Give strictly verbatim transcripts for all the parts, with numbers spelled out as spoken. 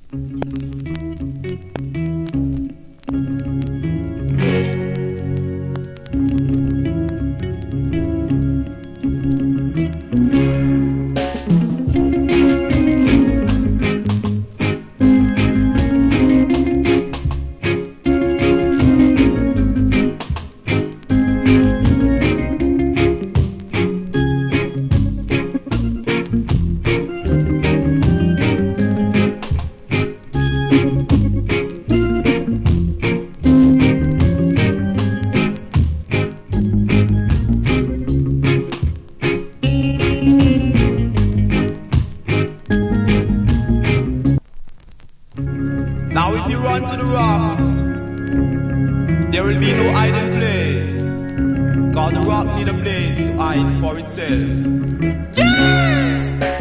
Now if you run to the rocks, there will be no hiding place, cause the rock need a place to hide for itself. Yeah!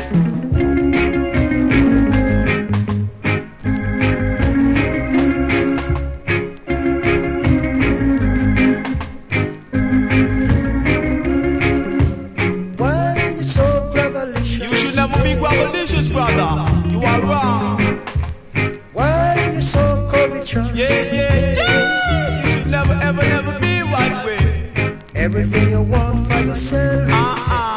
Why you so gravelicious? You should never be gravelicious, brother. You are wrong. Why you so covetous? Yeah, yeah, yeah. You should never, ever, never be one way. Everything you want for yourself. Uh-uh.